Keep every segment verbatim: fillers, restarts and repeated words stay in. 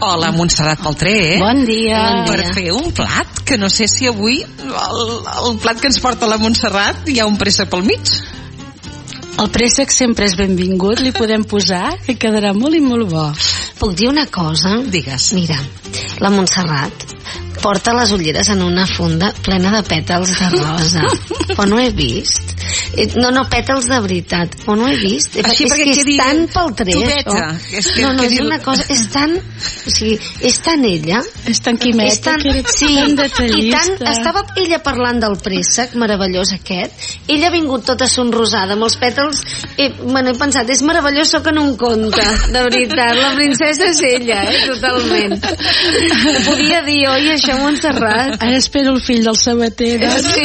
Hola, Montserrat Peltré, eh? Bon dia. Per fer un plat, que no sé si avui el, el plat que ens porta la Montserrat hi ha un préssec pel mig. El préssec sempre és benvingut, li podem posar, que quedarà molt i molt bo. Puc dir una cosa? Digues. Mira, la Montserrat porta les ulleres en una funda plena de pètals de rosa. Però no he vist. No, no, pètals de veritat. Però no he vist. Així és que és quedi tan Peltré, tubeta. això. És que no, no, és quedi... una cosa... És tan... O sigui, és tan ella... És tan quimeta, és tan, que sí, tan i detallista. tant, estava ella parlant del préssec meravellós aquest. Ella ha vingut tota sonrosada amb els pètals. I, bueno, he pensat, és meravellós, sóc en un conte. De veritat, la princesa és ella, eh? Totalment. Ho podia dir, oi, això, Montserrat? Ara espero el fill del sabater. Sí.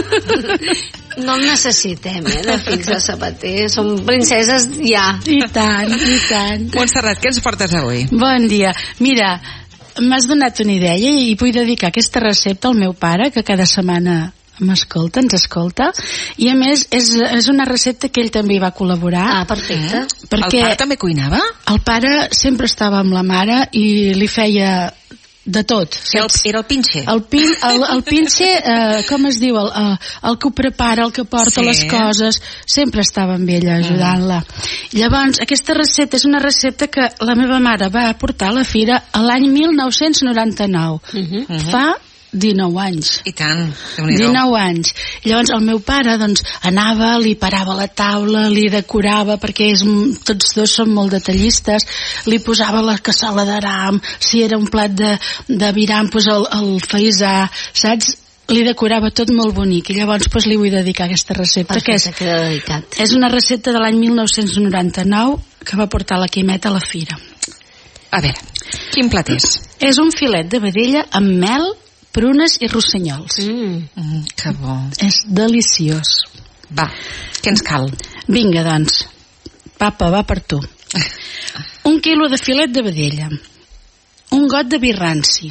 No el necessitem, eh, de fills de sabater. Som princeses ja. I tant, i tant. Montserrat, què ens portes avui? Bon dia. Mira, m'has donat una idea i vull dedicar aquesta recepta al meu pare, que cada setmana m'escolta, ens escolta, i a més és, és una recepta que ell també hi va col·laborar. Ah, perfecte. Eh? Perquè El pare també cuinava? el pare sempre estava amb la mare i li feia de tot. Era el, era el pinche. El, pin, el, el pinche, eh, com es diu, el, el, el que ho prepara, el que porta Sí. les coses, sempre estava amb ella ajudant-la. Mm. Llavors, aquesta recepta és una recepta que la meva mare va portar a la fira l'any mil nou-cents noranta-nou. Uh-huh. Uh-huh. Fa dinou anys. I tant, Déu-n'hi-do. dinou anys. Llavors el meu pare doncs anava, li parava la taula, li decorava, perquè és, tots dos són molt detallistes, li posava la cassola d'aram, si era un plat de, de viram, pues el, el faisà, saps? Li decorava tot molt bonic, i llavors pues, li vull dedicar aquesta recepta. Perfecte, que és, queda dedicat. és una recepta de l'any mil nou-cents noranta-nou que va portar la Quimeta a la fira. A veure, quin plat és? És un filet de vedella amb mel, prunes i rossenyols. Mm. Mm, que bo. És deliciós. Va, què ens cal? Vinga, doncs. Papa, va per tu. Un quilo de filet de vedella. Un got de vi ranci.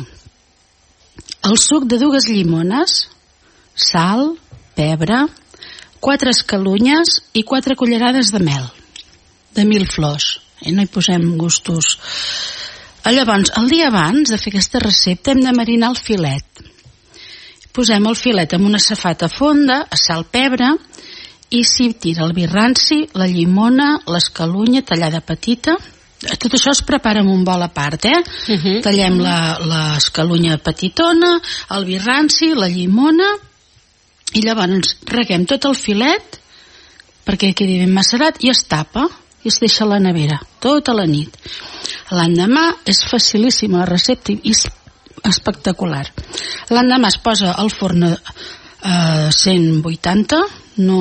El suc de dues llimones. Sal, pebre, quatre escalunyes i quatre cullerades de mel. De mil flors. Eh? No hi posem gustos. Llavors, el dia abans de fer aquesta recepta hem de marinar el filet. Posem el filet en una safata fonda, a sal, pebre, i s'hi tira el vi ranci, la llimona, l'escalunya tallada petita. Tot això es prepara en un bol a part, eh? Uh-huh. Tallem la, l'escalunya petitona, el vi ranci, la llimona, i llavors reguem tot el filet perquè quedi ben macerat i es tapa i es deixa a la nevera tota la nit. L'endemà és facilíssima la recepta i és espectacular. L'endemà es posa al forn a cent vuitanta, no...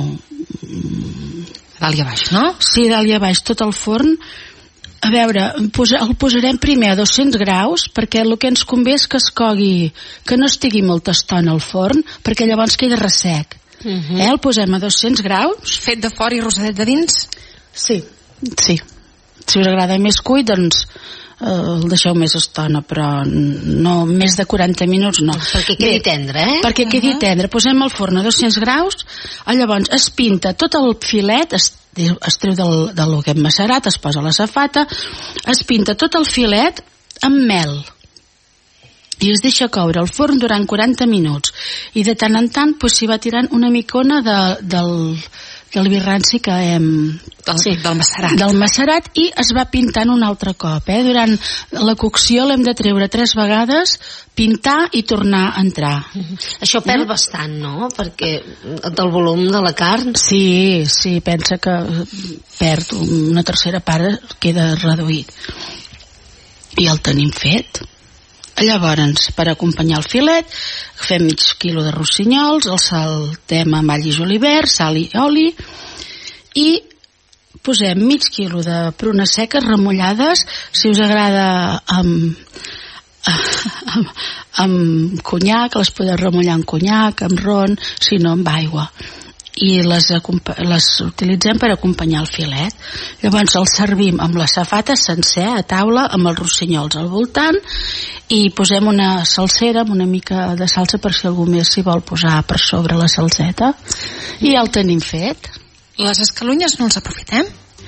Dalt i a baix, no? Sí, dalt i a baix, tot el forn. A veure, el posarem primer a dos-cents graus, perquè el que ens convé és que es cogui, que no estigui molta estona al forn, perquè llavors queda ressec. Uh-huh. Eh? El posem a dos-cents graus. Fet de fora i rosadet de dins? Sí, sí. Si us agrada més cuit, doncs eh, el deixeu més estona, però no més de quaranta minuts no. Perquè quedi tendre, eh? Perquè quedi Uh-huh. tendre. Posem el forn a dos-cents graus, llavors es pinta tot el filet, es, es treu del, del que hem macerat, es posa a la safata, es pinta tot el filet amb mel i es deixa coure al forn durant quaranta minuts, i de tant en tant pues, s'hi va tirant una micona de, del, del vi ranci que hem... Del, sí, del macerat. Del macerat, i es va pintant un altre cop. Eh? Durant la cocció l'hem de treure tres vegades, pintar i tornar a entrar. Uh-huh. Això perd eh? bastant, no? Perquè del volum de la carn... Sí, sí, pensa que perd una tercera part, queda reduït. I el tenim fet. Llavors, per acompanyar el filet, fem mig quilo de rossinyols, el saltem amb all i julivert, sal i oli, i posem mig quilo de prunes seques remullades, si us agrada amb, amb, amb conyac, les podeu remullar amb conyac, amb ron, si no amb aigua. I les, les utilitzem per acompanyar el filet. Llavors el servim amb la safata sencer a taula, amb els rossinyols al voltant, i posem una salsera amb una mica de salsa per si algú més s'hi vol posar per sobre la salseta, i ja el tenim fet. Les escalunyes no els aprofitem?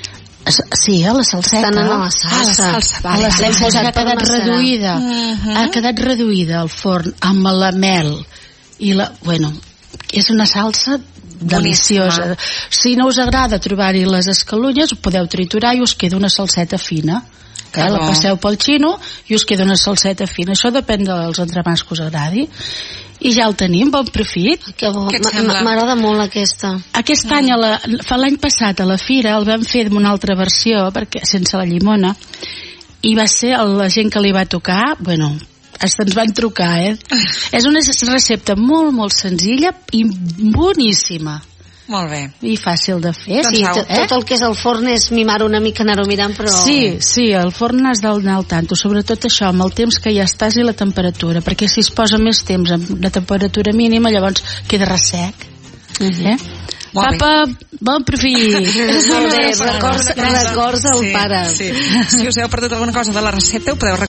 Sí, a la salseta. Estan a la salsa. A la salsa, A la salsa Posat ha per quedat macerar. reduïda. Mhm. Ha quedat reduïda al forn amb la mel i la... Bueno, és una salsa deliciosa. Boníssima. Si no us agrada trobar-hi les escalunyes, ho podeu triturar i us queda una salseta fina. Que Eh? La bo. passeu pel xino i us queda una salseta fina. Això depèn dels entremans que us agradi. I ja el tenim, bon profit. Que bo, Què et M- sembla? m'agrada molt aquesta. Aquest any, a la, fa l'any passat a la fira, el vam fer amb una altra versió, perquè sense la llimona, i va ser el- la gent que li va tocar, bueno, hasta ens van trucar, eh? És una recepta molt, molt senzilla i boníssima. Molt bé. I fàcil de fer. Doncs Sí, au, tot, eh? tot el que és el forn és mimar una mica, anar-ho mirant, però... Sí, sí, el forn has d'anar al tanto, sobretot això, amb el temps que ja estàs i la temperatura, perquè si es posa més temps amb una temperatura mínima, llavors queda ressec. Eh? Molt bé. Papa, bon profit! Molt bé, records, records al sí, pare. Sí. Si us heu perdut alguna cosa de la recepta, ho podeu